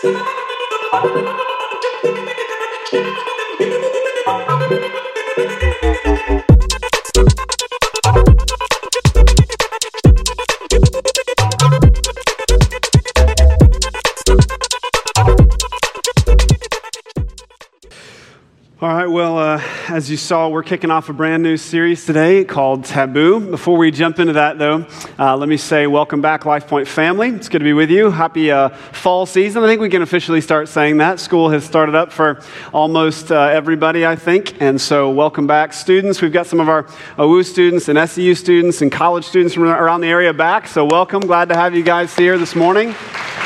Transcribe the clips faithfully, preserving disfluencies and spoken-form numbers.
All right, well, uh, as you saw, we're kicking off a brand new series today called Taboo. Before we jump into that, though, uh, let me say welcome back, LifePoint family. It's good to be with you. Happy uh, fall season. I think we can officially start saying that. School has started up for almost uh, everybody, I think, and so welcome back, students. We've got some of our O W U students and S E U students and college students from around the area back, so welcome. Glad to have you guys here this morning.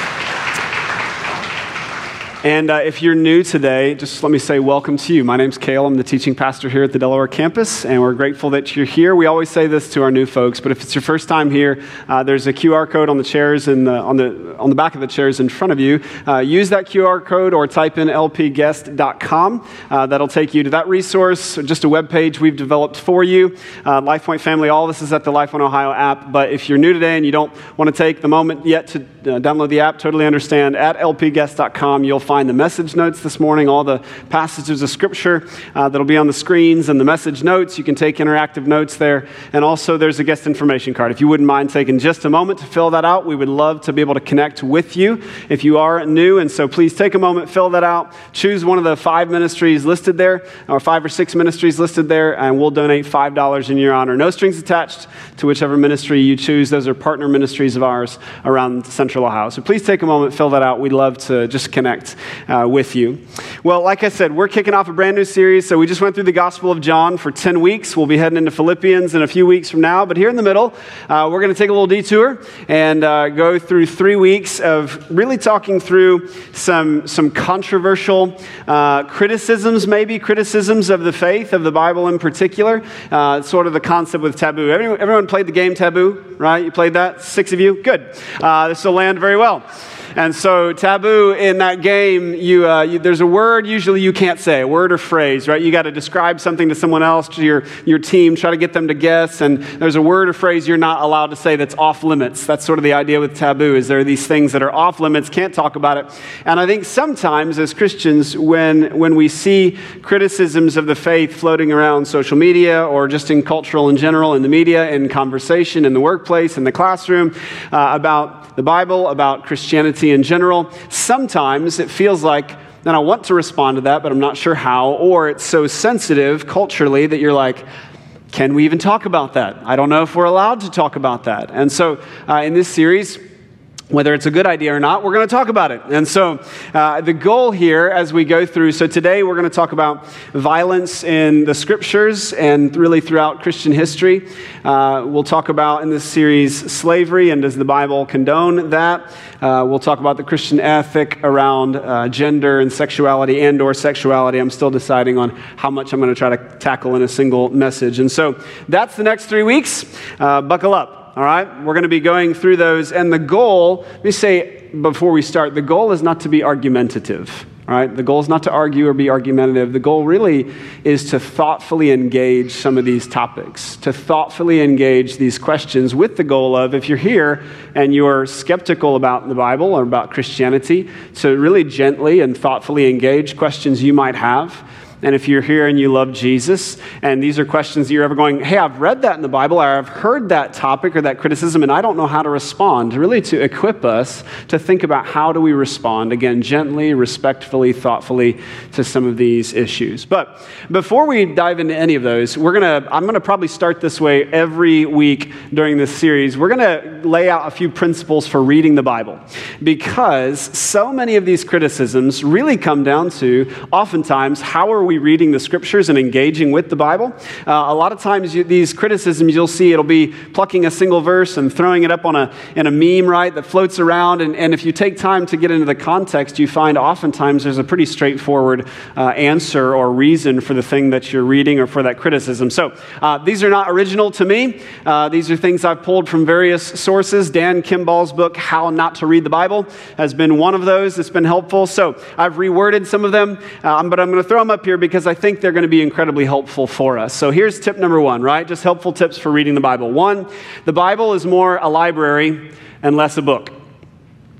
And uh, if you're new today, just let me say welcome to you. My name's Cale. I'm the teaching pastor here at the Delaware campus, and we're grateful that you're here. We always say this to our new folks, but if it's your first time here, uh, there's a Q R code on the chairs and on the on the back of the chairs in front of you. Uh, use that Q R code or type in L P guest dot com. Uh, that'll take you to that resource, just a web page we've developed for you. Uh, LifePoint family, all this is at the LifePoint Ohio app, but if you're new today and you don't want to take the moment yet to uh, download the app, totally understand. At L P guest dot com, you'll find the message notes this morning, all the passages of Scripture uh, that'll be on the screens, and the message notes. You can take interactive notes there. And also there's a guest information card. If you wouldn't mind taking just a moment to fill that out, we would love to be able to connect with you if you are new. And so please take a moment, fill that out, choose one of the five ministries listed there, or five or six ministries listed there, and we'll donate five dollars in your honor. No strings attached to whichever ministry you choose. Those are partner ministries of ours around Central Ohio. So please take a moment, fill that out. We'd love to just connect uh, with you. Well, like I said, we're kicking off a brand new series. So we just went through the Gospel of John for ten weeks. We'll be heading into Philippians in a few weeks from now. But here in the middle, uh, we're going to take a little detour and uh, go through three weeks of really talking through some, some controversial uh, criticisms, maybe criticisms of the faith, of the Bible in particular. Uh, sort of the concept with taboo. Everyone, everyone played the game Taboo, right? You played that? Six of you? Good. Uh, this will land very well. And so taboo in that game, you, uh, you, there's a word usually you can't say, a word or phrase, right? You got to describe something to someone else, to your, your team, try to get them to guess. And there's a word or phrase you're not allowed to say that's off limits. That's sort of the idea with taboo, is there are these things that are off limits, can't talk about it. And I think sometimes as Christians, when, when we see criticisms of the faith floating around social media or just in cultural in general, in the media, in conversation, in the workplace, in the classroom, uh, about the Bible, about Christianity in general, sometimes it feels like, and I want to respond to that, but I'm not sure how, or it's so sensitive culturally that you're like, can we even talk about that? I don't know if we're allowed to talk about that. And so uh, in this series, whether it's a good idea or not, we're going to talk about it. And so uh, the goal here as we go through, so today we're going to talk about violence in the Scriptures and really throughout Christian history. Uh, we'll talk about in this series slavery, and does the Bible condone that? Uh, we'll talk about the Christian ethic around uh, gender and sexuality and or sexuality. I'm still deciding on how much I'm going to try to tackle in a single message. And so that's the next three weeks. Uh, buckle up. All right, we're going to be going through those, and the goal, let me say before we start, the goal is not to be argumentative, all right? The goal is not to argue or be argumentative. The goal really is to thoughtfully engage some of these topics, to thoughtfully engage these questions with the goal of, if you're here and you're skeptical about the Bible or about Christianity, to really gently and thoughtfully engage questions you might have. And if you're here and you love Jesus, and these are questions that you're ever going, hey, I've read that in the Bible, or I've heard that topic or that criticism, and I don't know how to respond, really to equip us to think about how do we respond, again, gently, respectfully, thoughtfully to some of these issues. But before we dive into any of those, we're gonna, I'm going to probably start this way every week during this series. We're going to lay out a few principles for reading the Bible, because so many of these criticisms really come down to, oftentimes, how are we reading the Scriptures and engaging with the Bible? Uh, a lot of times you, these criticisms, you'll see it'll be plucking a single verse and throwing it up on a in a meme, right, that floats around. And, and if you take time to get into the context, you find oftentimes there's a pretty straightforward uh, answer or reason for the thing that you're reading or for that criticism. So uh, these are not original to me. Uh, these are things I've pulled from various sources. Dan Kimball's book, How Not to Read the Bible, has been one of those that's been helpful. So I've reworded some of them, um, but I'm going to throw them up here because I think they're going to be incredibly helpful for us. So here's tip number one, right? Just helpful tips for reading the Bible. One, the Bible is more a library and less a book.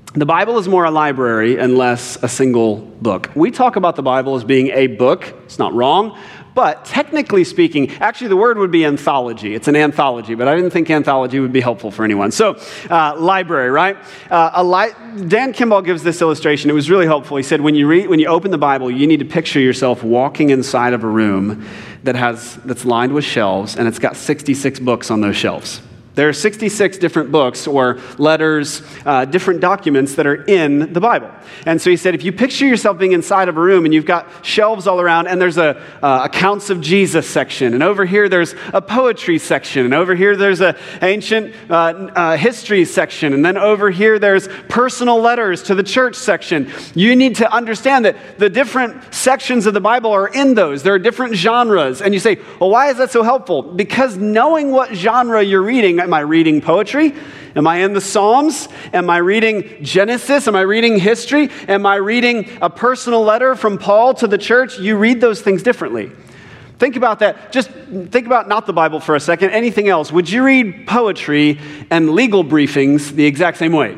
The Bible is more a library and less a single book. We talk about the Bible as being a book. It's not wrong. But technically speaking, actually the word would be anthology. It's an anthology, but I didn't think anthology would be helpful for anyone. So, uh, library, right? Uh, a li- Dan Kimball gives this illustration. It was really helpful. He said, when you read, when you open the Bible, you need to picture yourself walking inside of a room that has that's lined with shelves, and it's got sixty-six books on those shelves. There are sixty-six different books or letters, uh, different documents that are in the Bible. And so he said, if you picture yourself being inside of a room and you've got shelves all around, and there's a uh, accounts of Jesus section, and over here there's a poetry section, and over here there's a ancient uh, uh, history section, and then over here there's personal letters to the church section. You need to understand that the different sections of the Bible are in those. There are different genres. And you say, well, why is that so helpful? Because knowing what genre you're reading, am I reading poetry? Am I in the Psalms? Am I reading Genesis? Am I reading history? Am I reading a personal letter from Paul to the church? You read those things differently. Think about that. Just think about not the Bible for a second, anything else. Would you read poetry and legal briefings the exact same way?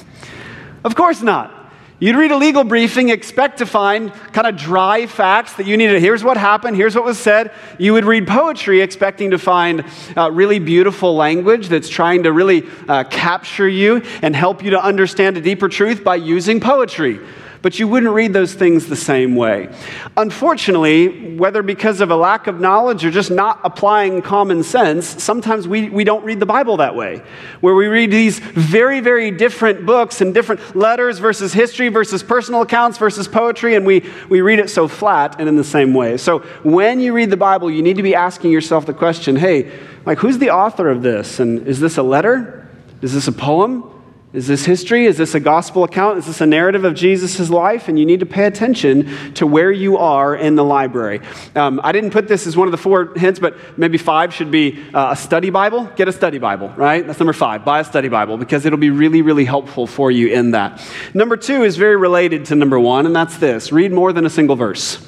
Of course not. You'd read a legal briefing, expect to find kind of dry facts that you needed. Here's what happened. Here's what was said. You would read poetry expecting to find uh, really beautiful language that's trying to really uh, capture you and help you to understand a deeper truth by using poetry. But you wouldn't read those things the same way. Unfortunately, whether because of a lack of knowledge or just not applying common sense, sometimes we, we don't read the Bible that way, where we read these very, very different books and different letters versus history versus personal accounts versus poetry, and we, we read it so flat and in the same way. So when you read the Bible, you need to be asking yourself the question, hey, like, who's the author of this? And is this a letter? Is this a poem? Is this history? Is this a gospel account? Is this a narrative of Jesus' life? And you need to pay attention to where you are in the library. Um, I didn't put this as one of the four hints, but maybe five should be uh, a study Bible. Get a study Bible, right? That's number five. Buy a study Bible because it'll be really, really helpful for you in that. Number two is very related to number one, and that's this. Read more than a single verse.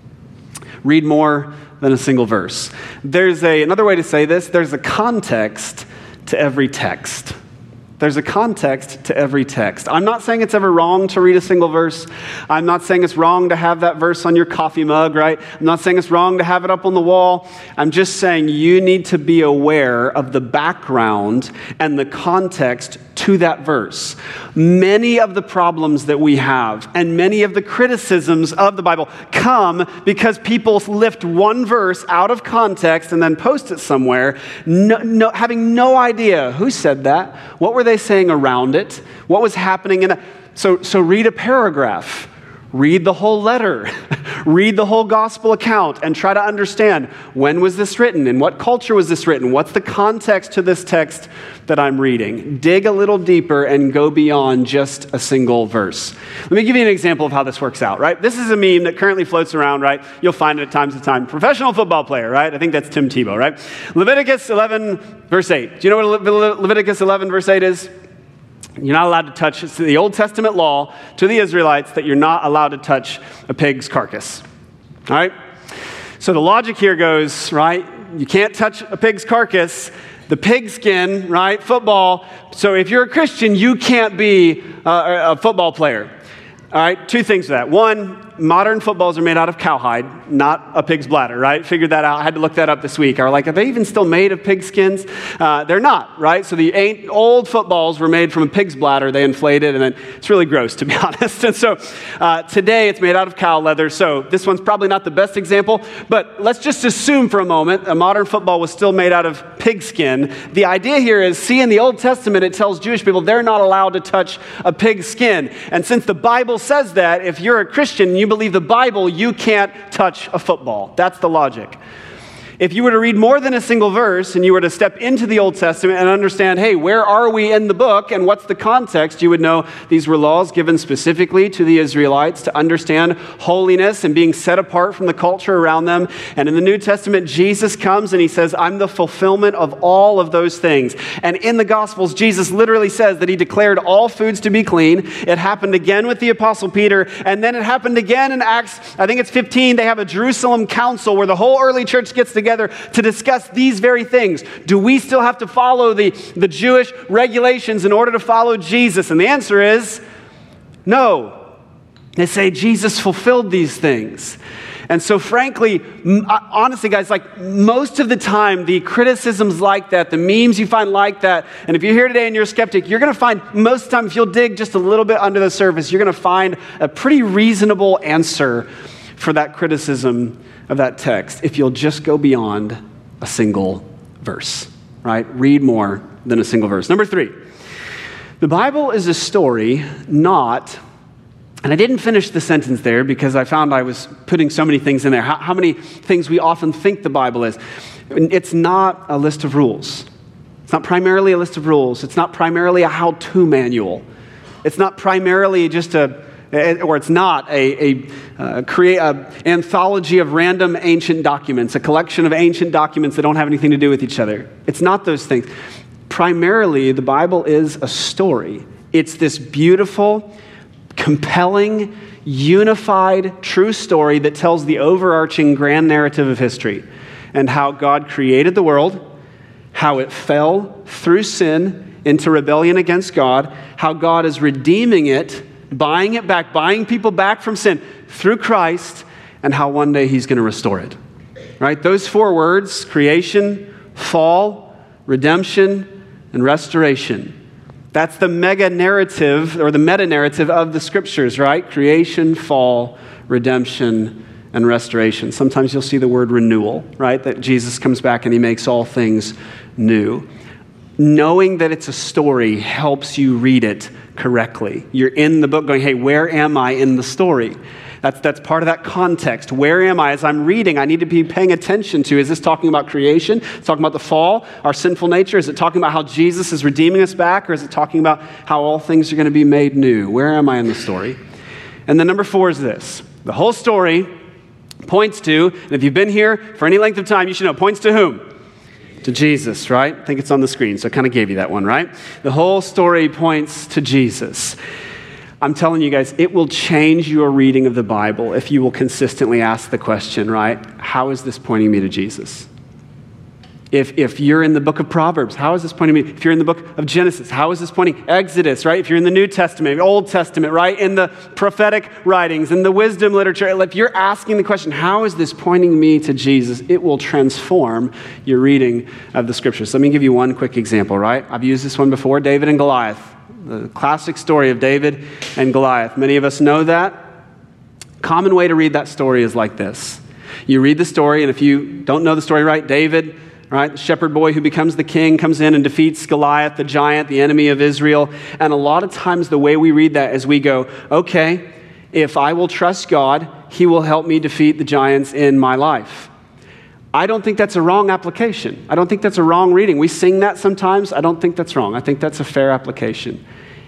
Read more than a single verse. There's a, another way to say this, there's a context to every text. There's a context to every text. I'm not saying it's ever wrong to read a single verse. I'm not saying it's wrong to have that verse on your coffee mug, right? I'm not saying it's wrong to have it up on the wall. I'm just saying you need to be aware of the background and the context to that verse. Many of the problems that we have and many of the criticisms of the Bible come because people lift one verse out of context and then post it somewhere, no, no, having no idea who said that, what were they saying around it, what was happening in it. So, so read a paragraph. Read the whole letter. Read the whole gospel account and try to understand, when was this written? In what culture was this written? What's the context to this text that I'm reading? Dig a little deeper and go beyond just a single verse. Let me give you an example of how this works out, right? This is a meme that currently floats around, right? You'll find it at times to time. Professional football player, right? I think that's Tim Tebow, right? Leviticus eleven, verse eight. Do you know what Le- Leviticus eleven, verse eight is? You're not allowed to touch, it's the Old Testament law to the Israelites that you're not allowed to touch a pig's carcass. All right? So the logic here goes, right? You can't touch a pig's carcass, the pig skin, right? Football. So if you're a Christian, you can't be a, a football player. All right? Two things to that. One, modern footballs are made out of cowhide, not a pig's bladder, right? Figured that out. I had to look that up this week. I was like, are they even still made of pig skins? Uh, they're not, right? So the eight, old footballs were made from a pig's bladder. They inflated, and then it's really gross, to be honest. And so uh, today it's made out of cow leather. So this one's probably not the best example, but let's just assume for a moment a modern football was still made out of pig skin. The idea here is, see, in the Old Testament, it tells Jewish people they're not allowed to touch a pig's skin. And since the Bible says that, if you're a Christian and you believe the Bible, you can't touch a football. That's the logic. If you were to read more than a single verse and you were to step into the Old Testament and understand, hey, where are we in the book and what's the context, you would know these were laws given specifically to the Israelites to understand holiness and being set apart from the culture around them. And in the New Testament, Jesus comes and he says, I'm the fulfillment of all of those things. And in the Gospels, Jesus literally says that he declared all foods to be clean. It happened again with the Apostle Peter, and then it happened again in Acts, I think it's fifteen. They have a Jerusalem council where the whole early church gets together together to discuss these very things. Do we still have to follow the, the Jewish regulations in order to follow Jesus? And the answer is no. They say Jesus fulfilled these things. And so frankly, honestly, guys, like most of the time, the criticisms like that, the memes you find like that, and if you're here today and you're a skeptic, you're going to find most of the time, if you'll dig just a little bit under the surface, you're going to find a pretty reasonable answer for that criticism of that text if you'll just go beyond a single verse, right? Read more than a single verse. Number three, the Bible is a story, not... And I didn't finish the sentence there because I found I was putting so many things in there. How, how many things we often think the Bible is. It's not a list of rules. It's not primarily a list of rules. It's not primarily a how-to manual. It's not primarily just a, or it's not a, a, uh, create a anthology of random ancient documents, a collection of ancient documents that don't have anything to do with each other. It's not those things. Primarily, the Bible is a story. It's this beautiful, compelling, unified, true story that tells the overarching grand narrative of history and how God created the world, how it fell through sin into rebellion against God, how God is redeeming it, buying it back, buying people back from sin through Christ, and how one day he's going to restore it. Right? Those four words, creation, fall, redemption, and restoration. That's the mega narrative or the meta narrative of the scriptures, right? Creation, fall, redemption, and restoration. Sometimes you'll see the word renewal, right? That Jesus comes back and he makes all things new. Knowing that it's a story helps you read it correctly. You're in the book going, hey, where am I in the story? That's, that's part of that context. Where am I? As I'm reading, I need to be paying attention to, is this talking about creation? It's talking about the fall, our sinful nature? Is it talking about how Jesus is redeeming us back? Or is it talking about how all things are going to be made new? Where am I in the story? And then number four is this. The whole story points to, and if you've been here for any length of time, you should know, points to whom? To Jesus, right? I think it's on the screen, so I kind of gave you that one, right? The whole story points to Jesus. I'm telling you guys, it will change your reading of the Bible if you will consistently ask the question, right? How is this pointing me to Jesus? If, if you're in the book of Proverbs, how is this pointing me? If you're in the book of Genesis, how is this pointing? Exodus, right? If you're in the New Testament, Old Testament, right? In the prophetic writings, in the wisdom literature, if you're asking the question, how is this pointing me to Jesus? It will transform your reading of the scriptures. So let me give you one quick example, right? I've used this one before, David and Goliath. The classic story of David and Goliath. Many of us know that. Common way to read that story is like this. You read the story, and if you don't know the story right, David, right, the shepherd boy who becomes the king, comes in and defeats Goliath, the giant, the enemy of Israel. And a lot of times the way we read that is we go, okay, if I will trust God, he will help me defeat the giants in my life. I don't think that's a wrong application. I don't think that's a wrong reading. We sing that sometimes. I don't think that's wrong. I think that's a fair application.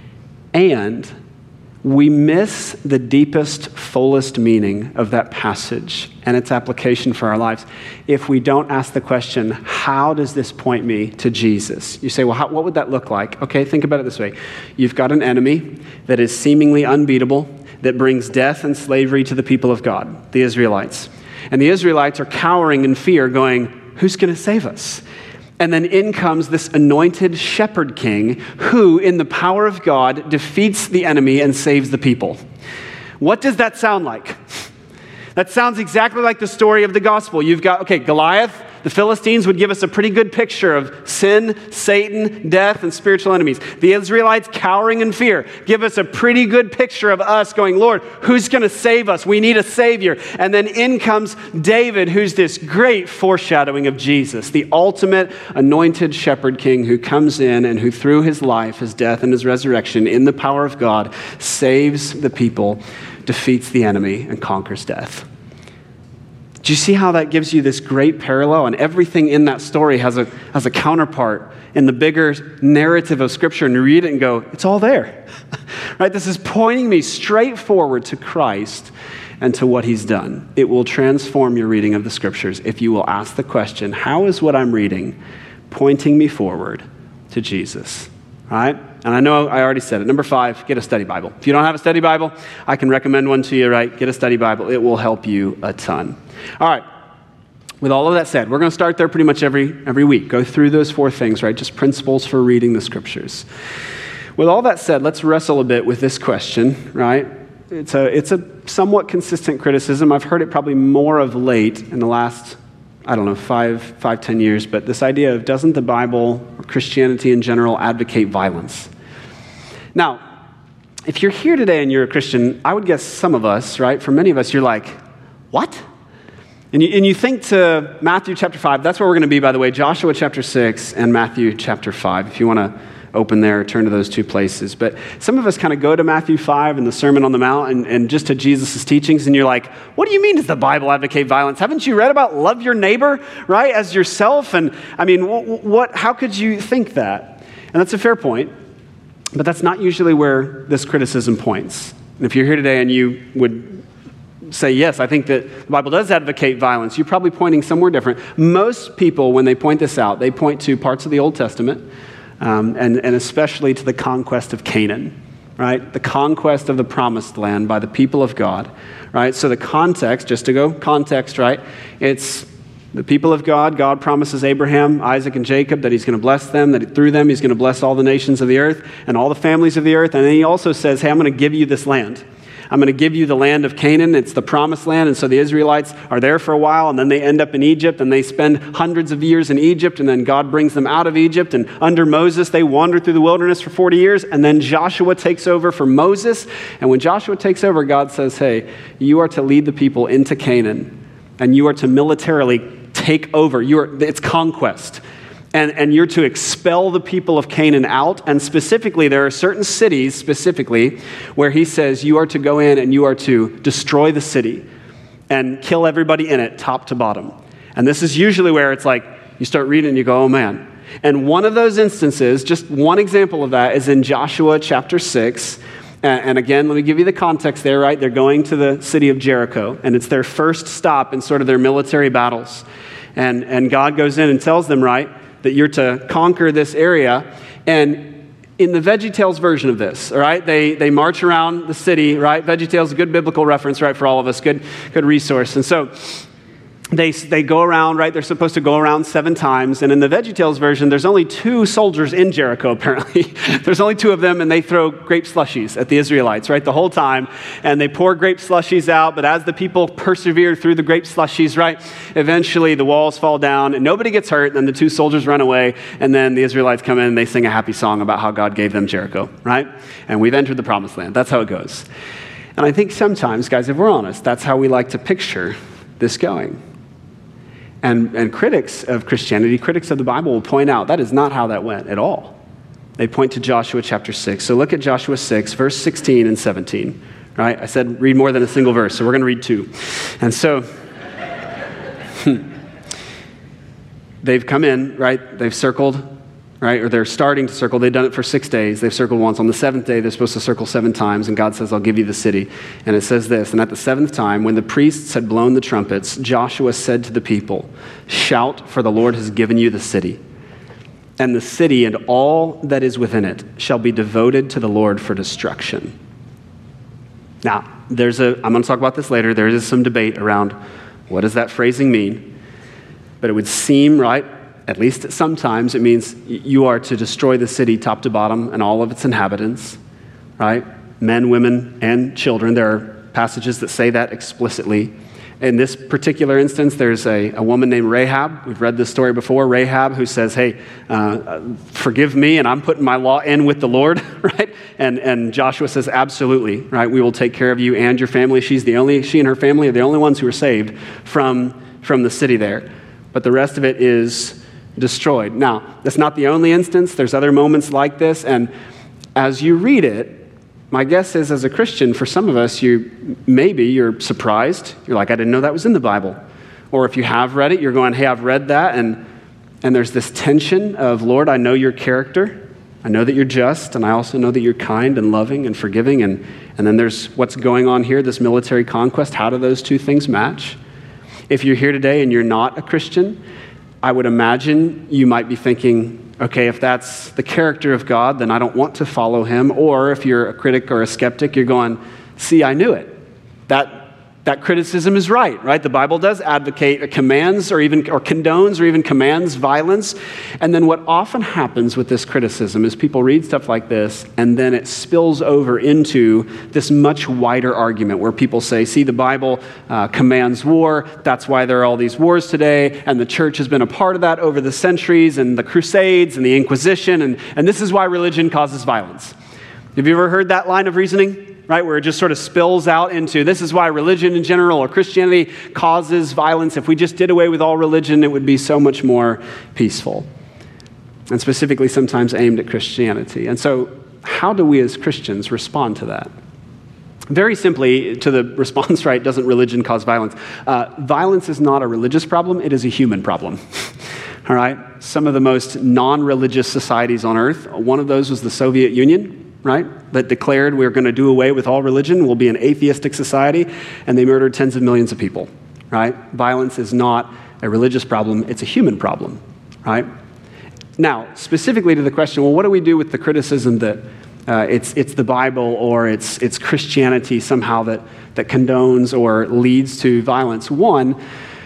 And we miss the deepest, fullest meaning of that passage and its application for our lives if we don't ask the question, how does this point me to Jesus? You say, well, how, what would that look like? Okay, think about it this way. You've got an enemy that is seemingly unbeatable, that brings death and slavery to the people of God, the Israelites. And the Israelites are cowering in fear, going, who's going to save us? And then in comes this anointed shepherd king who, in the power of God, defeats the enemy and saves the people. What does that sound like? That sounds exactly like the story of the gospel. You've got, okay, Goliath, the Philistines would give us a pretty good picture of sin, Satan, death, and spiritual enemies. The Israelites cowering in fear give us a pretty good picture of us going, Lord, who's going to save us? We need a savior. And then in comes David, who's this great foreshadowing of Jesus, the ultimate anointed shepherd king who comes in and who through his life, his death, and his resurrection in the power of God saves the people, defeats the enemy, and conquers death. Do you see how that gives you this great parallel? And everything in that story has a, has a counterpart in the bigger narrative of Scripture. And you read it and go, it's all there. Right? This is pointing me straight forward to Christ and to what he's done. It will transform your reading of the Scriptures if you will ask the question, how is what I'm reading pointing me forward to Jesus? All right? And I know I already said it. Number five, get a study Bible. If you don't have a study Bible, I can recommend one to you, right? Get a study Bible. It will help you a ton. All right. with all of that said, we're going to start there pretty much every, every week. Go through those four things, right? Just principles for reading the scriptures. With all that said, let's wrestle a bit with this question, right? It's a, it's a somewhat consistent criticism. I've heard it probably more of late in the last, I don't know, five, five, ten years, but this idea of doesn't the Bible or Christianity in general advocate violence? Now, if you're here today and you're a Christian, I would guess some of us, right? For many of us, you're like, what? And you, and you think to Matthew chapter five. That's where we're going to be, by the way, Joshua chapter six and Matthew chapter five, if you want to open there, turn to those two places. But some of us kind of go to Matthew five and the Sermon on the Mount and, and just to Jesus' teachings, and you're like, what do you mean does the Bible advocate violence? Haven't you read about love your neighbor, right, as yourself? And I mean, what, what? how could you think that? And that's a fair point, but that's not usually where this criticism points. And if you're here today and you would say, yes, I think that the Bible does advocate violence, you're probably pointing somewhere different. Most people, when they point this out, they point to parts of the Old Testament, um, and, and especially to the conquest of Canaan, right? The conquest of the promised land by the people of God, right? So the context, just to go context, right? It's the people of God. God promises Abraham, Isaac, and Jacob that he's going to bless them, that through them he's going to bless all the nations of the earth and all the families of the earth. And then he also says, hey, I'm going to give you this land. I'm going to give you the land of Canaan. It's the promised land. And so the Israelites are there for a while, and then they end up in Egypt, and they spend hundreds of years in Egypt, and then God brings them out of Egypt. And under Moses, they wander through the wilderness for forty years, and then Joshua takes over for Moses. And when Joshua takes over, God says, hey, you are to lead the people into Canaan, and you are to militarily take over. You are, it's conquest. And, and you're to expel the people of Canaan out. And specifically, there are certain cities specifically where he says you are to go in and you are to destroy the city and kill everybody in it, top to bottom. And this is usually where it's like you start reading and you go, oh man. And one of those instances, just one example of that, is in Joshua chapter six. And again, let me give you the context there, right? They're going to the city of Jericho, and it's their first stop in sort of their military battles. And, and God goes in and tells them, right, that you're to conquer this area. And in the VeggieTales version of this, all right, they, they march around the city, right? VeggieTales is a good biblical reference, right, for all of us, good, good resource. And so They, they go around, right? They're supposed to go around seven times. And in the VeggieTales version, there's only two soldiers in Jericho, apparently. There's only two of them, and they throw grape slushies at the Israelites, right, the whole time. And they pour grape slushies out. But as the people persevere through the grape slushies, right, eventually the walls fall down, and nobody gets hurt. And then the two soldiers run away. And then the Israelites come in, and they sing a happy song about how God gave them Jericho, right? And we've entered the promised land. That's how it goes. And I think sometimes, guys, if we're honest, that's how we like to picture this going. And, and critics of Christianity, critics of the Bible will point out that is not how that went at all. They point to Joshua chapter six. So look at Joshua six, verse sixteen and seventeen. Right? I said read more than a single verse, so we're going to read two. And so they've come in, right? They've circled, right? Or they're starting to circle. They've done it for six days. They've circled once. On the seventh day, they're supposed to circle seven times, and God says, I'll give you the city. And it says this, and at the seventh time, when the priests had blown the trumpets, Joshua said to the people, shout, for the Lord has given you the city. And the city and all that is within it shall be devoted to the Lord for destruction. Now, there's a, I'm going to talk about this later. There is some debate around what does that phrasing mean. But it would seem, right, at least sometimes it means you are to destroy the city top to bottom and all of its inhabitants, right? Men, women, and children. There are passages that say that explicitly. In this particular instance, there's a, a woman named Rahab. We've read this story before. Rahab, who says, hey, uh, forgive me, and I'm putting my law in with the Lord, right? And, and Joshua says, absolutely, right? We will take care of you and your family. She's the only, she and her family are the only ones who are saved from, from the city there. But the rest of it is destroyed. Now, that's not the only instance. There's other moments like this. And as you read it, my guess is as a Christian, for some of us, you maybe you're surprised. You're like, I didn't know that was in the Bible. Or if you have read it, you're going, hey, I've read that. And, and there's this tension of, Lord, I know your character. I know that you're just. And I also know that you're kind and loving and forgiving. And, and then there's what's going on here, this military conquest. How do those two things match? If you're here today and you're not a Christian, I would imagine you might be thinking, okay, if that's the character of God, then I don't want to follow him. Or if you're a critic or a skeptic, you're going, see, I knew it. That that criticism is right, right? The Bible does advocate, or commands, or even or condones, or even commands violence. And then what often happens with this criticism is people read stuff like this, and then it spills over into this much wider argument where people say, see, the Bible uh, commands war. That's why there are all these wars today, and the church has been a part of that over the centuries, and the Crusades, and the Inquisition, and, and this is why religion causes violence. Have you ever heard that line of reasoning? Right, where it just sort of spills out into this is why religion in general or Christianity causes violence. If we just did away with all religion, it would be so much more peaceful. And specifically sometimes aimed at Christianity. And so how do we as Christians respond to that? Very simply, to the response, right, doesn't religion cause violence? Uh, violence is not a religious problem, it is a human problem. All right? Some of the most non-religious societies on earth, one of those was the Soviet Union, right, that declared we're going to do away with all religion, we'll be an atheistic society, and they murdered tens of millions of people, right? Violence is not a religious problem, it's a human problem, right? Now, specifically to the question, well, what do we do with the criticism that uh, it's it's the Bible or it's it's Christianity somehow that, that condones or leads to violence? One,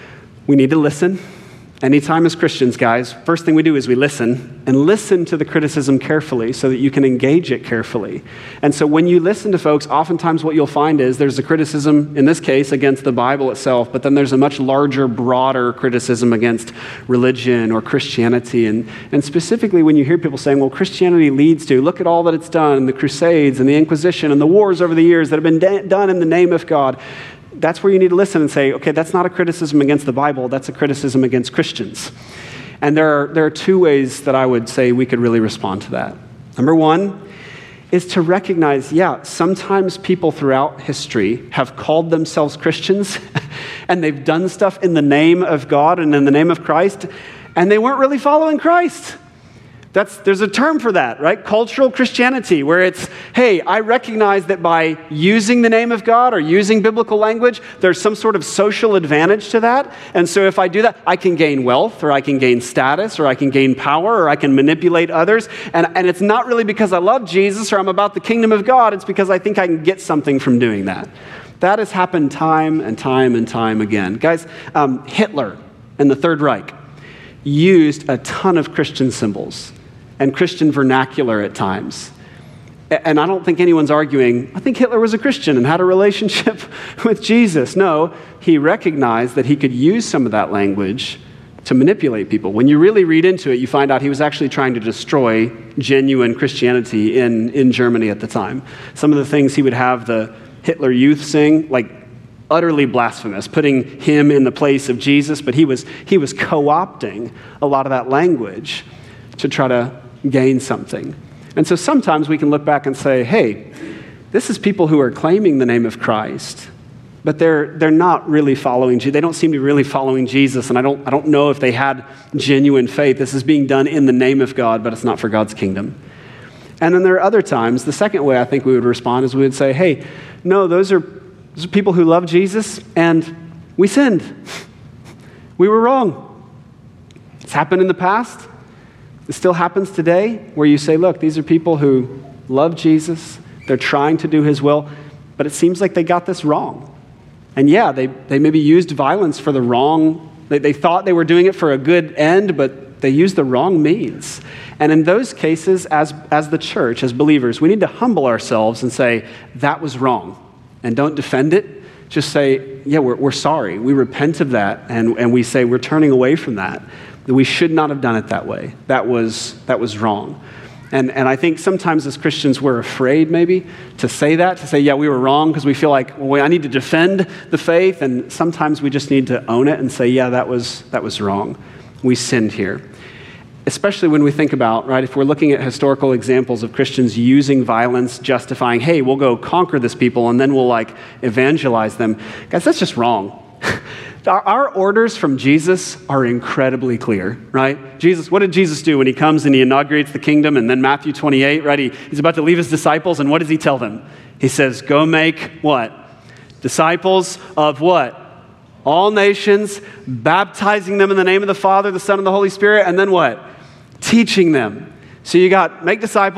we need to listen. Anytime as Christians, guys, first thing we do is we listen, and listen to the criticism carefully so that you can engage it carefully. And so when you listen to folks, oftentimes what you'll find is there's a criticism, in this case, against the Bible itself, but then there's a much larger, broader criticism against religion or Christianity. And, and specifically when you hear people saying, well, Christianity leads to, look at all that it's done, the Crusades and the Inquisition and the wars over the years that have been da- done in the name of God. That's where you need to listen and say, okay, that's not a criticism against the Bible, that's a criticism against Christians. And there are, there are two ways that I would say we could really respond to that. Number one is to recognize, yeah, sometimes people throughout history have called themselves Christians and they've done stuff in the name of God and in the name of Christ, and they weren't really following Christ. That's, there's a term for that, right? Cultural Christianity, where it's, hey, I recognize that by using the name of God or using biblical language, there's some sort of social advantage to that. And so if I do that, I can gain wealth, or I can gain status, or I can gain power, or I can manipulate others. And, and it's not really because I love Jesus or I'm about the kingdom of God. It's because I think I can get something from doing that. That has happened time and time and time again. Guys, um, Hitler and the Third Reich used a ton of Christian symbols and Christian vernacular at times. And I don't think anyone's arguing, I think Hitler was a Christian and had a relationship with Jesus. No, he recognized that he could use some of that language to manipulate people. When you really read into it, you find out he was actually trying to destroy genuine Christianity in, in Germany at the time. Some of the things he would have the Hitler Youth sing, like utterly blasphemous, putting him in the place of Jesus, but he was, he was co-opting a lot of that language to try to gain something. And so sometimes we can look back and say, hey, this is people who are claiming the name of Christ, but they're they're not really following, they don't seem to be really following Jesus, and I don't I don't know if they had genuine faith. This is being done in the name of God, but it's not for God's kingdom. And then there are other times, the second way I think we would respond is we would say, hey, no, those are, those are people who love Jesus, and we sinned. We were wrong. It's happened in the past. It still happens today, where you say, look, these are people who love Jesus, they're trying to do his will, but it seems like they got this wrong. And yeah, they, they maybe used violence for the wrong, they, they thought they were doing it for a good end, but they used the wrong means. And in those cases, as, as the church, as believers, we need to humble ourselves and say, that was wrong. And don't defend it. Just say, yeah, we're, we're sorry. We repent of that, and, and we say we're turning away from that. That we should not have done it that way. That was that was wrong. And and I think sometimes as Christians we're afraid maybe to say that, to say, yeah, we were wrong, because we feel like, well, I need to defend the faith, and sometimes we just need to own it and say, yeah, that was that was wrong. We sinned here. Especially when we think about, right, if we're looking at historical examples of Christians using violence, justifying, hey, we'll go conquer this people and then we'll like evangelize them. Guys, that's just wrong. Our orders from Jesus are incredibly clear, right? Jesus, what did Jesus do when he comes and he inaugurates the kingdom? And then Matthew twenty-eight, right? He, he's about to leave his disciples, and what does he tell them? He says, go make what? Disciples of what? All nations, baptizing them in the name of the Father, the Son, and the Holy Spirit, and then what? Teaching them. So you got make disciples,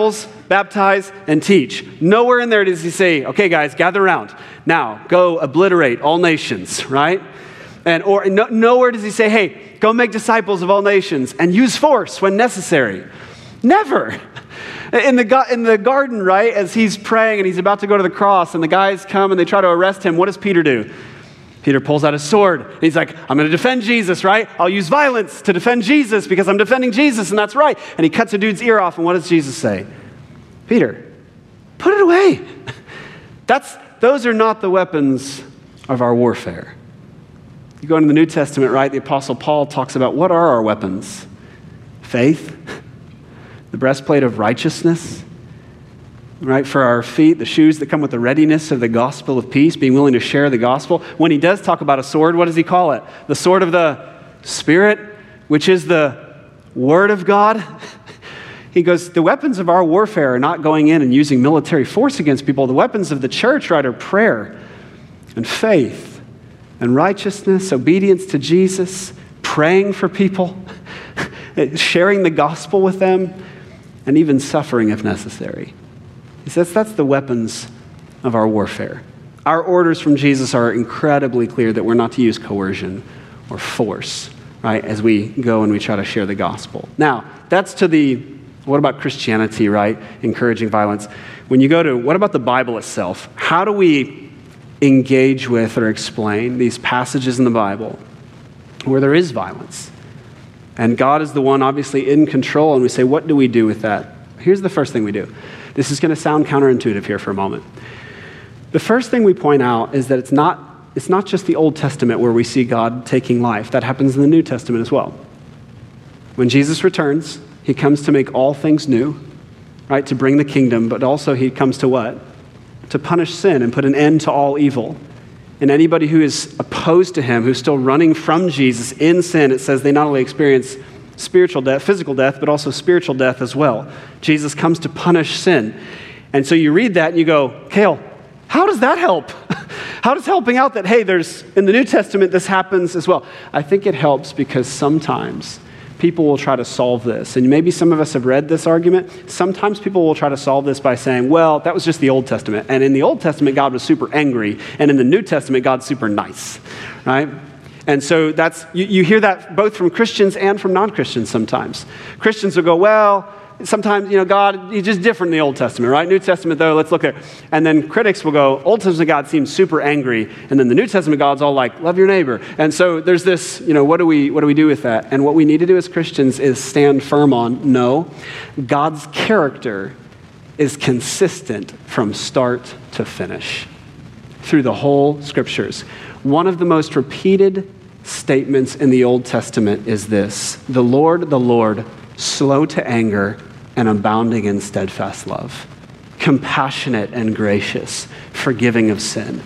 baptize, and teach. Nowhere in there does he say, okay, guys, gather around. Now, go obliterate all nations, right? And or no, nowhere does he say, hey, go make disciples of all nations and use force when necessary. Never. In the, in the garden, right, as he's praying and he's about to go to the cross and the guys come and they try to arrest him, what does Peter do? Peter pulls out his sword. And he's like, I'm going to defend Jesus, right? I'll use violence to defend Jesus because I'm defending Jesus, and that's right. And he cuts a dude's ear off, and what does Jesus say? Peter, put it away. That's, those are not the weapons of our warfare. You go into the New Testament, right? The Apostle Paul talks about what are our weapons? Faith, the breastplate of righteousness, right, for our feet, the shoes that come with the readiness of the gospel of peace, being willing to share the gospel. When he does talk about a sword, what does he call it? The sword of the Spirit, which is the Word of God. He goes, the weapons of our warfare are not going in and using military force against people. The weapons of the church, right, are prayer and faith and righteousness, obedience to Jesus, praying for people, sharing the gospel with them, and even suffering if necessary. He says that's the weapons of our warfare. Our orders from Jesus are incredibly clear that we're not to use coercion or force, right, as we go and we try to share the gospel. Now, that's to the, what about Christianity, right, encouraging violence? When you go to, what about the Bible itself? How do we engage with or explain these passages in the Bible where there is violence? And God is the one obviously in control, and we say, what do we do with that? Here's the first thing we do. This is going to sound counterintuitive here for a moment. The first thing we point out is that it's not, it's not just the Old Testament where we see God taking life. That happens in the New Testament as well. When Jesus returns, he comes to make all things new, right, to bring the kingdom, but also he comes to what? To punish sin and put an end to all evil. And anybody who is opposed to him, who's still running from Jesus in sin, it says they not only experience spiritual death, physical death, but also spiritual death as well. Jesus comes to punish sin. And so you read that and you go, Cale, how does that help? How does helping out that, hey, there's, in the New Testament, this happens as well? I think it helps because sometimes people will try to solve this. And maybe some of us have read this argument. Sometimes people will try to solve this by saying, well, that was just the Old Testament. And in the Old Testament, God was super angry. And in the New Testament, God's super nice, right? And so that's, you, you hear that both from Christians and from non-Christians sometimes. Christians will go, well, sometimes, you know, God, he's just different in the Old Testament, right? New Testament, though, let's look at it. And then critics will go, Old Testament God seems super angry. And then the New Testament God's all like, love your neighbor. And so there's this, you know, what do we, what do we do with that? And what we need to do as Christians is stand firm on, no, God's character is consistent from start to finish through the whole scriptures. One of the most repeated statements in the Old Testament is this: the Lord, the Lord, slow to anger and abounding in steadfast love, compassionate and gracious, forgiving of sin.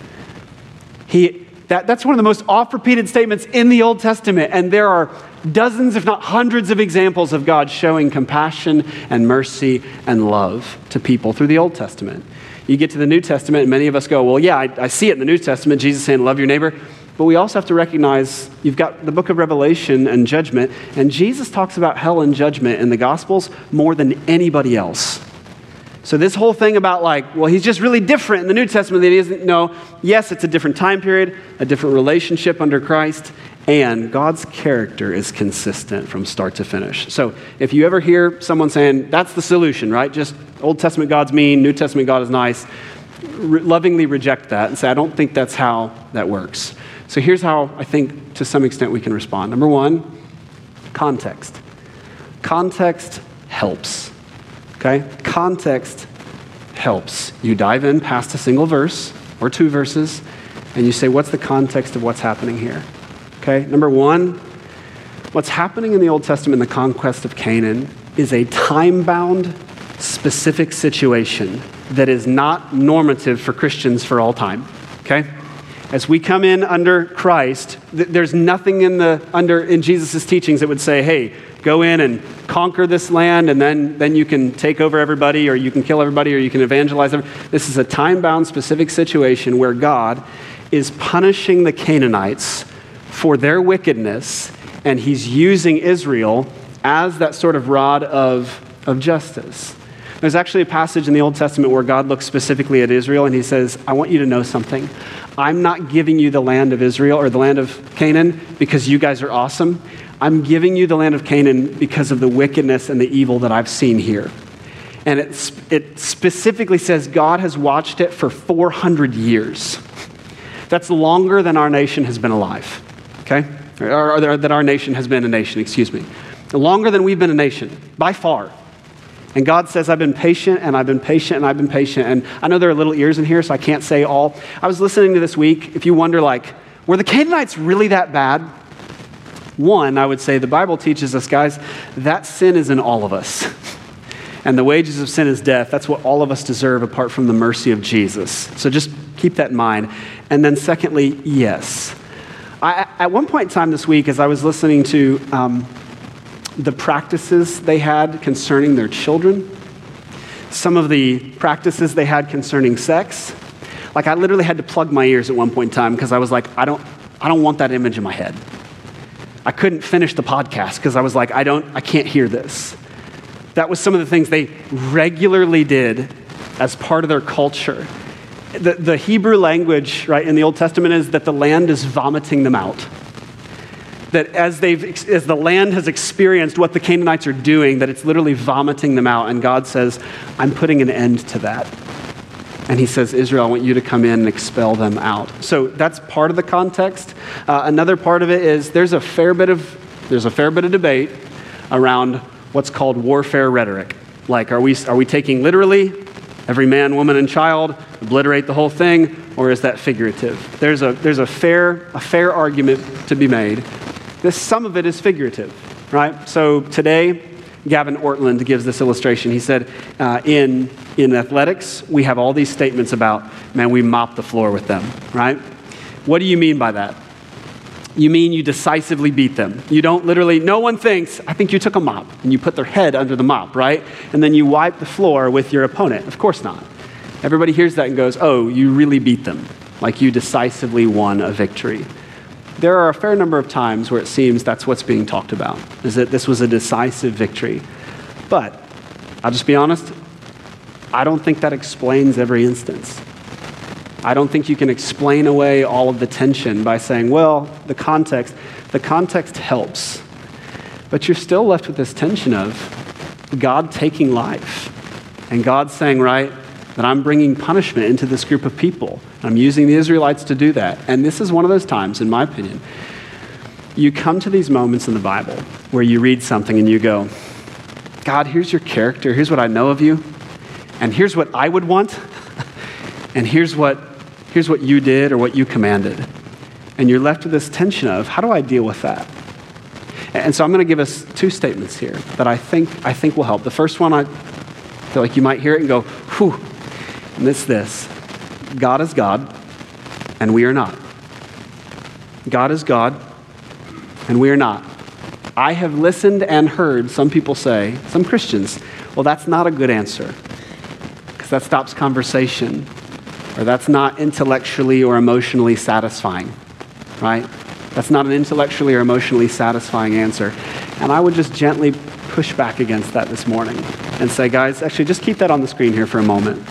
He, that, that's one of the most oft-repeated statements in the Old Testament, and there are dozens, if not hundreds of examples of God showing compassion and mercy and love to people through the Old Testament. You get to the New Testament, and many of us go, well, yeah, I, I see it in the New Testament, Jesus saying, love your neighbor. But we also have to recognize you've got the book of Revelation and judgment, and Jesus talks about hell and judgment in the Gospels more than anybody else. So this whole thing about like, well, he's just really different in the New Testament than he isn't. No, yes, it's a different time period, a different relationship under Christ, and God's character is consistent from start to finish. So if you ever hear someone saying, that's the solution, right? Just Old Testament God's mean, New Testament God is nice, re- lovingly reject that and say, I don't think that's how that works. So here's how I think to some extent we can respond. Number one, context. Context helps, okay? Context helps. You dive in past a single verse or two verses, and you say, what's the context of what's happening here? Okay, number one, what's happening in the Old Testament in the conquest of Canaan is a time-bound, specific situation that is not normative for Christians for all time, okay? As we come in under Christ, th- there's nothing in the under in Jesus' teachings that would say, hey, go in and conquer this land, and then, then you can take over everybody, or you can kill everybody, or you can evangelize them. This is a time-bound, specific situation where God is punishing the Canaanites for their wickedness, and he's using Israel as that sort of rod of, of justice. There's actually a passage in the Old Testament where God looks specifically at Israel and he says, I want you to know something. I'm not giving you the land of Israel or the land of Canaan because you guys are awesome. I'm giving you the land of Canaan because of the wickedness and the evil that I've seen here. And it, it specifically says God has watched it for four hundred years. That's longer than our nation has been alive, okay? Or, or that our nation has been a nation, excuse me. Longer than we've been a nation, by far. And God says, I've been patient, and I've been patient, and I've been patient. And I know there are little ears in here, so I can't say all. I was listening to this week. If you wonder, like, were the Canaanites really that bad? One, I would say the Bible teaches us, guys, that sin is in all of us. And the wages of sin is death. That's what all of us deserve apart from the mercy of Jesus. So just keep that in mind. And then secondly, yes. I, at one point in time this week, as I was listening to um, the practices they had concerning their children, some of the practices they had concerning sex, like I literally had to plug my ears at one point in time because I was like, I don't, I don't want that image in my head. I couldn't finish the podcast because I was like, I don't, I can't hear this. That was some of the things they regularly did as part of their culture. The, the Hebrew language, right, in the Old Testament is that the land is vomiting them out. That as they've, as the land has experienced what the Canaanites are doing, that it's literally vomiting them out. And God says, I'm putting an end to that. And he says, Israel, I want you to come in and expel them out. So that's part of the context. Uh, another part of it is there's a fair bit of, there's a fair bit of debate around what's called warfare rhetoric. Like, are we are we taking literally every man, woman, and child, obliterate the whole thing, or is that figurative? There's a there's a fair a fair argument to be made. This some of it is figurative, right? So today, Gavin Ortland gives this illustration. He said, uh, in in athletics, we have all these statements about, man, we mop the floor with them, right? What do you mean by that? You mean you decisively beat them. You don't literally, no one thinks, I think you took a mop, and you put their head under the mop, right? And then you wipe the floor with your opponent. Of course not. Everybody hears that and goes, oh, you really beat them. Like you decisively won a victory. There are a fair number of times where it seems that's what's being talked about, is that this was a decisive victory. But I'll just be honest, I don't think that explains every instance. I don't think you can explain away all of the tension by saying, well, the context, the context helps. But you're still left with this tension of God taking life and God saying, right, that I'm bringing punishment into this group of people. I'm using the Israelites to do that. And this is one of those times, in my opinion, you come to these moments in the Bible where you read something and you go, God, here's your character. Here's what I know of you. And here's what I would want. And here's what Here's what you did or what you commanded. And you're left with this tension of, how do I deal with that? And so I'm going to give us two statements here that I think I think will help. The first one, I feel like you might hear it and go, whew, and it's this. God is God, and we are not. God is God, and we are not. I have listened and heard some people say, some Christians, well, that's not a good answer, because that stops conversation. Or that's not intellectually or emotionally satisfying, right? That's not an intellectually or emotionally satisfying answer. And I would just gently push back against that this morning and say, guys, actually just keep that on the screen here for a moment.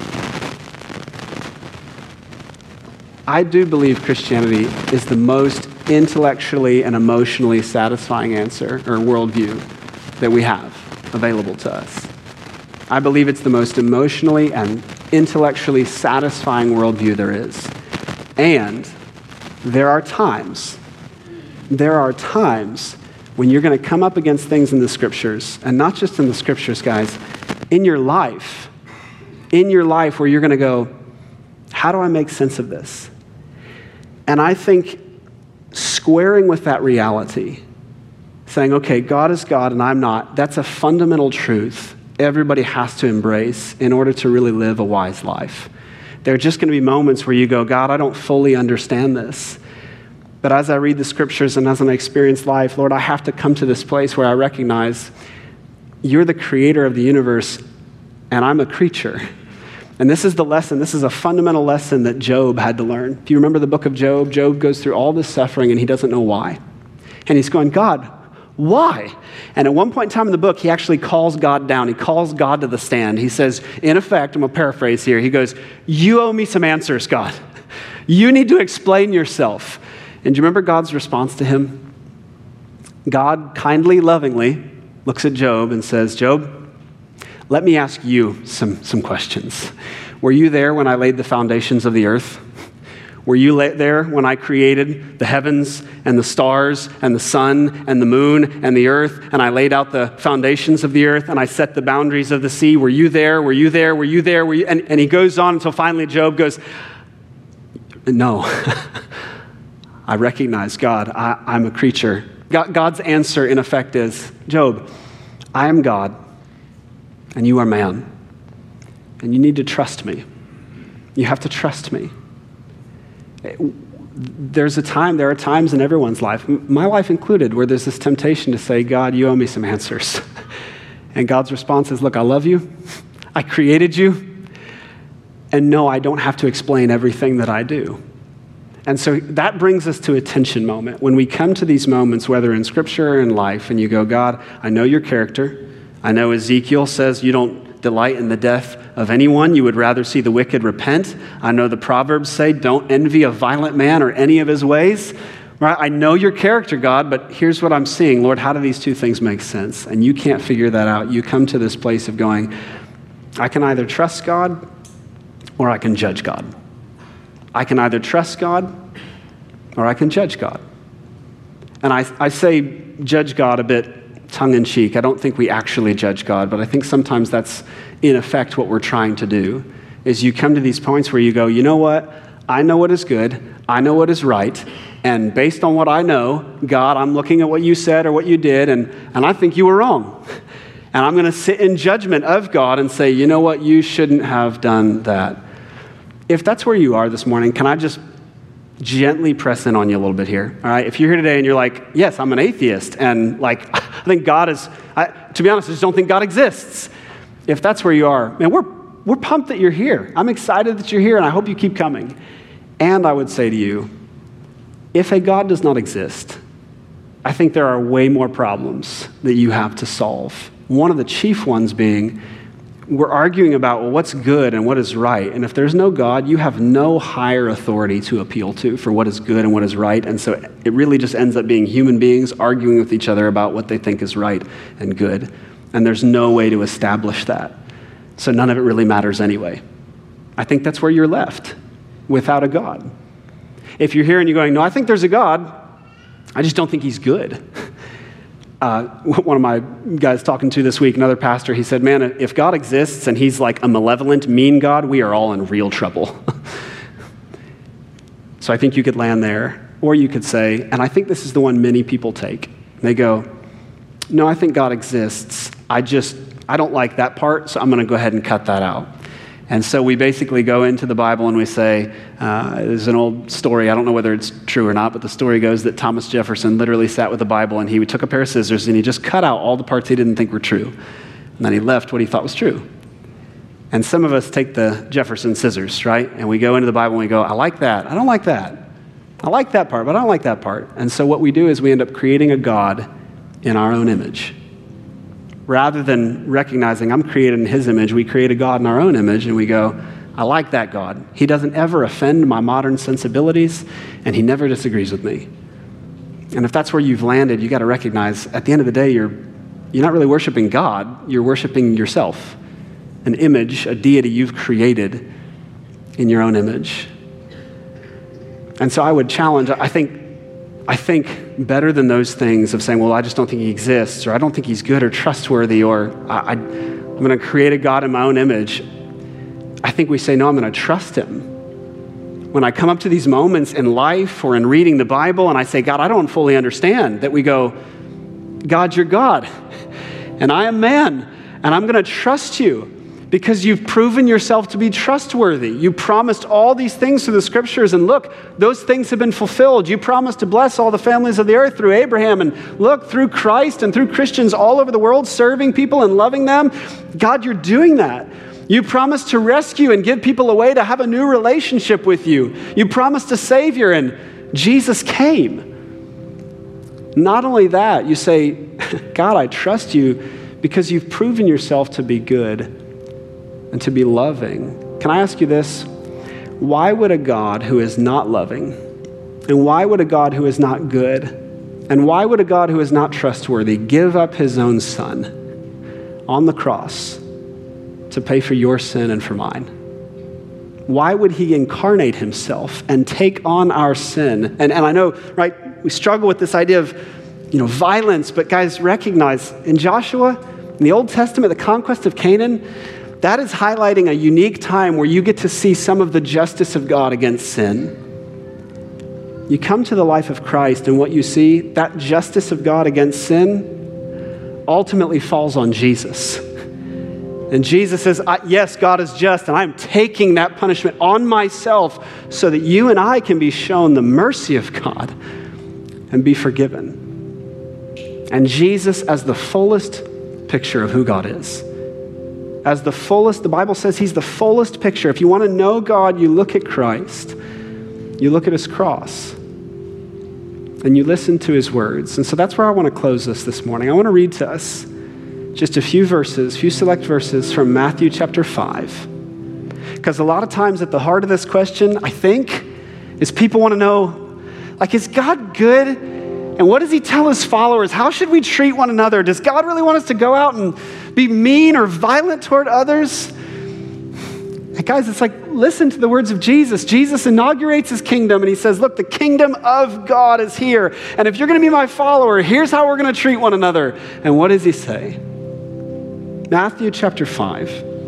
I do believe Christianity is the most intellectually and emotionally satisfying answer or worldview that we have available to us. I believe it's the most emotionally and intellectually satisfying worldview there is. And there are times, there are times when you're going to come up against things in the scriptures, and not just in the scriptures, guys, in your life, in your life where you're going to go, how do I make sense of this? And I think squaring with that reality, saying, okay, God is God and I'm not, that's a fundamental truth everybody has to embrace in order to really live a wise life. There are just going to be moments where you go, God, I don't fully understand this. But as I read the scriptures and as I experience life, Lord, I have to come to this place where I recognize you're the creator of the universe and I'm a creature. And this is the lesson. This is a fundamental lesson that Job had to learn. If you remember the book of Job, Job goes through all this suffering and he doesn't know why. And he's going, God, why? And at one point in time in the book, he actually calls God down. He calls God to the stand. He says, in effect, I'm going to paraphrase here. He goes, you owe me some answers, God. You need to explain yourself. And do you remember God's response to him? God kindly, lovingly looks at Job and says, Job, let me ask you some, some questions. Were you there when I laid the foundations of the earth? Were you there when I created the heavens and the stars and the sun and the moon and the earth, and I laid out the foundations of the earth and I set the boundaries of the sea? Were you there? Were you there? Were you there? Were you? And, and he goes on until finally Job goes, no, I recognize God. I, I'm a creature. God, God's answer, in effect, is, Job, I am God and you are man, and you need to trust me. You have to trust me. There's a time, there are times in everyone's life, my life included, where there's this temptation to say, God, you owe me some answers. And God's response is, look, I love you. I created you. And no, I don't have to explain everything that I do. And so that brings us to a tension moment. When we come to these moments, whether in Scripture or in life, and you go, God, I know your character. I know Ezekiel says you don't delight in the death of anyone. You would rather see the wicked repent. I know the Proverbs say, don't envy a violent man or any of his ways. Right? I know your character, God, but here's what I'm seeing. Lord, how do these two things make sense? And you can't figure that out. You come to this place of going, I can either trust God or I can judge God. I can either trust God or I can judge God. And I, I say judge God a bit tongue-in-cheek. I don't think we actually judge God, but I think sometimes that's, in effect, what we're trying to do, is you come to these points where you go, you know what? I know what is good. I know what is right. And based on what I know, God, I'm looking at what you said or what you did, and, and I think you were wrong. And I'm going to sit in judgment of God and say, you know what? You shouldn't have done that. If that's where you are this morning, can I just gently press in on you a little bit here, all right? If you're here today and you're like, yes, I'm an atheist, and like, I think God is, I, to be honest, I just don't think God exists. If that's where you are, man, we're, we're pumped that you're here. I'm excited that you're here, and I hope you keep coming. And I would say to you, if a God does not exist, I think there are way more problems that you have to solve. One of the chief ones being, we're arguing about, well, what's good and what is right. And if there's no God, you have no higher authority to appeal to for what is good and what is right. And so it really just ends up being human beings arguing with each other about what they think is right and good. And there's no way to establish that. So none of it really matters anyway. I think that's where you're left, without a God. If you're here and you're going, no, I think there's a God, I just don't think he's good. Uh, one of my guys talking to this week, another pastor, he said, man, if God exists and he's like a malevolent, mean God, we are all in real trouble. So I think you could land there. Or you could say, and I think this is the one many people take. They go, no, I think God exists. I just, I don't like that part, so I'm going to go ahead and cut that out. And so we basically go into the Bible and we say, uh, there's an old story, I don't know whether it's true or not, but the story goes that Thomas Jefferson literally sat with the Bible and he took a pair of scissors and he just cut out all the parts he didn't think were true. And then he left what he thought was true. And some of us take the Jefferson scissors, right? And we go into the Bible and we go, I like that. I don't like that. I like that part, but I don't like that part. And so what we do is we end up creating a God in our own image. Rather than recognizing I'm created in his image, we create a God in our own image and we go, I like that God. He doesn't ever offend my modern sensibilities and he never disagrees with me. And if that's where you've landed, you got to recognize at the end of the day, you're, you're not really worshiping God, you're worshiping yourself, an image, a deity you've created in your own image. And so I would challenge, I think, I think better than those things of saying, well, I just don't think he exists, or I don't think he's good or trustworthy, or I, I, I'm going to create a God in my own image. I think we say, no, I'm going to trust him. When I come up to these moments in life or in reading the Bible and I say, God, I don't fully understand, that we go, God, you're God, and I am man, and I'm going to trust you. Because you've proven yourself to be trustworthy. You promised all these things through the scriptures, and look, those things have been fulfilled. You promised to bless all the families of the earth through Abraham, and look, through Christ and through Christians all over the world, serving people and loving them. God, you're doing that. You promised to rescue and give people a way to have a new relationship with you. You promised a Savior, and Jesus came. Not only that, you say, God, I trust you because you've proven yourself to be good and to be loving. Can I ask you this? Why would a God who is not loving, and why would a God who is not good, and why would a God who is not trustworthy give up his own son on the cross to pay for your sin and for mine? Why would he incarnate himself and take on our sin? And, and I know, right, we struggle with this idea of, you know, violence, but guys, recognize in Joshua, in the Old Testament, the conquest of Canaan, that is highlighting a unique time where you get to see some of the justice of God against sin. You come to the life of Christ, and what you see, that justice of God against sin ultimately falls on Jesus. And Jesus says, yes, God is just, and I'm taking that punishment on myself so that you and I can be shown the mercy of God and be forgiven. And Jesus, as the fullest picture of who God is, as the fullest, the Bible says he's the fullest picture. If you want to know God, you look at Christ, you look at his cross, and you listen to his words. And so that's where I want to close this this morning. I want to read to us just a few verses, few select verses from Matthew chapter five. Because a lot of times at the heart of this question, I think, is people want to know, like, is God good? And what does he tell his followers? How should we treat one another? Does God really want us to go out and be mean or violent toward others? And guys, it's like, listen to the words of Jesus. Jesus inaugurates his kingdom and he says, look, the kingdom of God is here. And if you're going to be my follower, here's how we're going to treat one another. And what does he say? Matthew chapter five,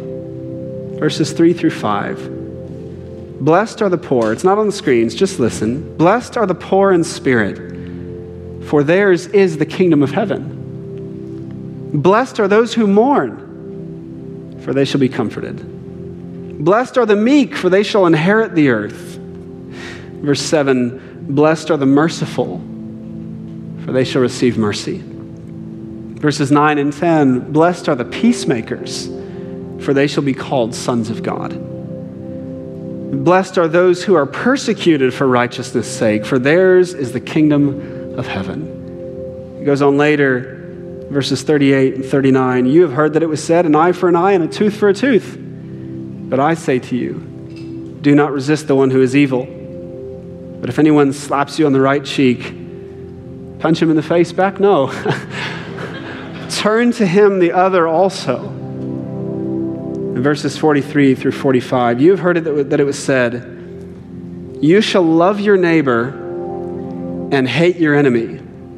verses three through five. Blessed are the poor. It's not on the screens, just listen. Blessed are the poor in spirit, for theirs is the kingdom of heaven. Blessed are those who mourn, for they shall be comforted. Blessed are the meek, for they shall inherit the earth. Verse seven, blessed are the merciful, for they shall receive mercy. Verses nine and ten, blessed are the peacemakers, for they shall be called sons of God. Blessed are those who are persecuted for righteousness' sake, for theirs is the kingdom of heaven. He goes on later, verses thirty-eight and thirty-nine, you have heard that it was said, an eye for an eye and a tooth for a tooth. But I say to you, do not resist the one who is evil. But if anyone slaps you on the right cheek, punch him in the face back? No. Turn to him the other also. In verses forty-three through forty-five, you have heard it that it was said, you shall love your neighbor and hate your enemy.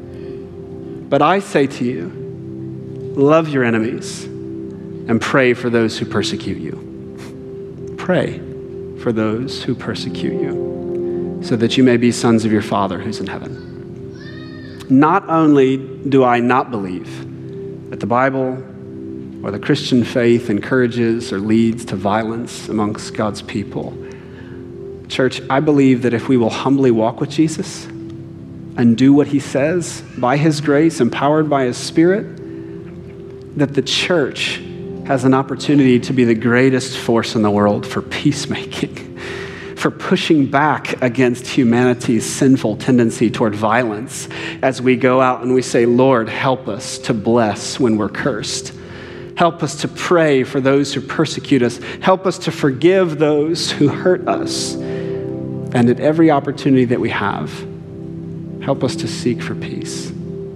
But I say to you, love your enemies and pray for those who persecute you. Pray for those who persecute you, so that you may be sons of your Father who's in heaven. Not only do I not believe that the Bible or the Christian faith encourages or leads to violence amongst God's people, church, I believe that if we will humbly walk with Jesus and do what he says by his grace, empowered by his Spirit, that the church has an opportunity to be the greatest force in the world for peacemaking, for pushing back against humanity's sinful tendency toward violence as we go out and we say, Lord, help us to bless when we're cursed. Help us to pray for those who persecute us. Help us to forgive those who hurt us. And at every opportunity that we have, help us to seek for peace.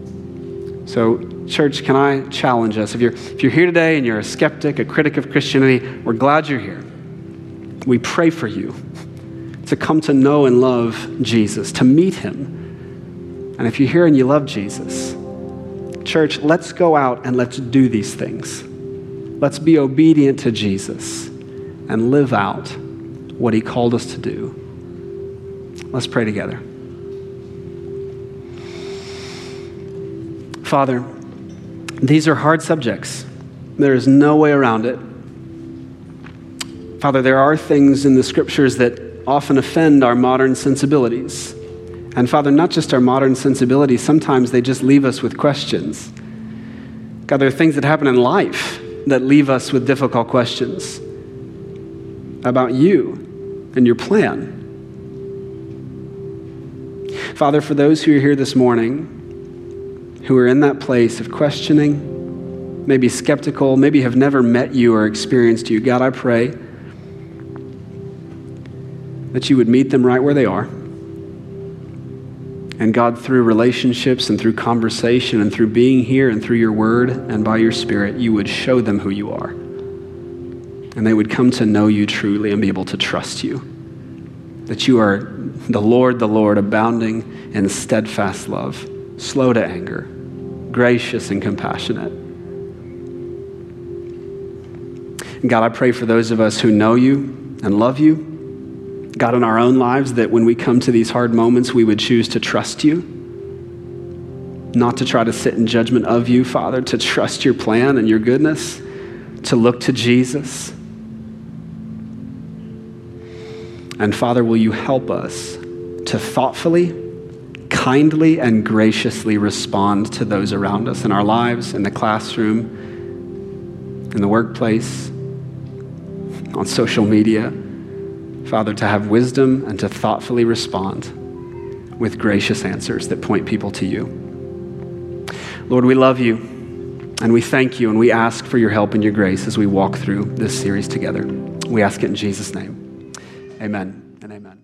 So, church, can I challenge us? If you're, if you're here today and you're a skeptic, a critic of Christianity, we're glad you're here. We pray for you to come to know and love Jesus, to meet him. And if you're here and you love Jesus, church, let's go out and let's do these things. Let's be obedient to Jesus and live out what he called us to do. Let's pray together. Father, these are hard subjects. There is no way around it. Father, there are things in the scriptures that often offend our modern sensibilities. And Father, not just our modern sensibilities, sometimes they just leave us with questions. God, there are things that happen in life that leave us with difficult questions about you and your plan. Father, for those who are here this morning who are in that place of questioning, maybe skeptical, maybe have never met you or experienced you. God, I pray that you would meet them right where they are. And God, through relationships and through conversation and through being here and through your word and by your Spirit, you would show them who you are. And they would come to know you truly and be able to trust you. That you are the Lord, the Lord, abounding in steadfast love, slow to anger, gracious and compassionate. And God, I pray for those of us who know you and love you, God, in our own lives, that when we come to these hard moments, we would choose to trust you, not to try to sit in judgment of you, Father, to trust your plan and your goodness, to look to Jesus. And Father, will you help us to thoughtfully, kindly, and graciously respond to those around us in our lives, in the classroom, in the workplace, on social media. Father, to have wisdom and to thoughtfully respond with gracious answers that point people to you. Lord, we love you and we thank you and we ask for your help and your grace as we walk through this series together. We ask it in Jesus' name. Amen and amen.